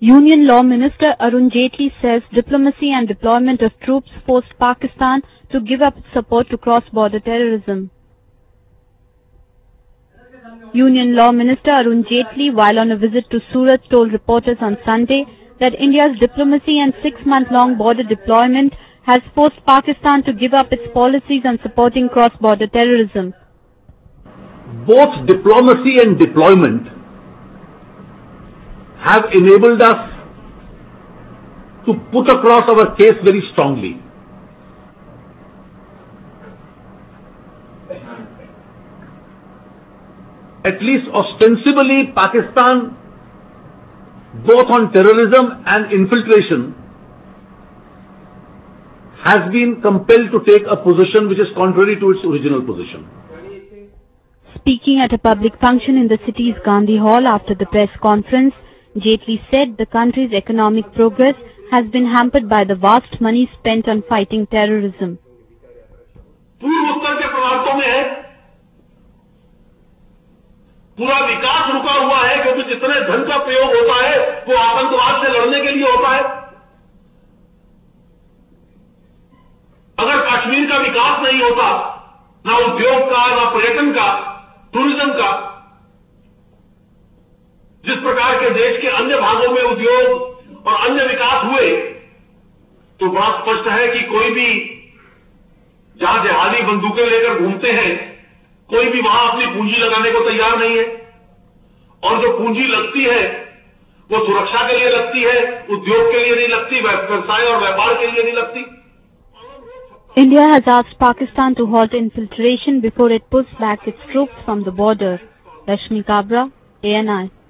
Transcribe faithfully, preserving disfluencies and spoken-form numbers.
Union Law Minister Arun Jaitley says diplomacy and deployment of troops forced Pakistan to give up its support to cross-border terrorism. Union Law Minister Arun Jaitley, while on a visit to Surat, told reporters on Sunday that India's diplomacy and six-month-long border deployment has forced Pakistan to give up its policies on supporting cross-border terrorism. Both diplomacy and deployment have enabled us to put across our case very strongly. At least ostensibly, Pakistan, both on terrorism and infiltration, has been compelled to take a position which is contrary to its original position. Speaking at a public function in the city's Gandhi Hall after the press conference, Jaitley said the country's economic progress has been hampered by the vast money spent on fighting terrorism. पूरा विकास रुका हुआ है क्योंकि जितने धन का प्रयोग होता है वो आतंकवाद से लड़ने के लिए होता है। अगर कश्मीर का विकास नहीं होता, ना उद्योग का, ना पर्यटन का, टूरिज्म का, जिस प्रकार के देश के अन्य भागों में उद्योग और अन्य विकास हुए, तो बड़ा स्पष्ट है कि कोई भी जहां जिहादी बंदूकें लेकर घूमते हैं, कोई भी वहां अपनी पूंजी लगाने को तैयार नहीं है। और जो पूंजी लगती है वो सुरक्षा के लिए लगती है, उद्योग के लिए नहीं लगती, व्यवसाय और व्यापार के लिए नहीं लगती। India has asked Pakistan to halt infiltration before it puts back its troops from the border. Rashmi Kabra, A N I.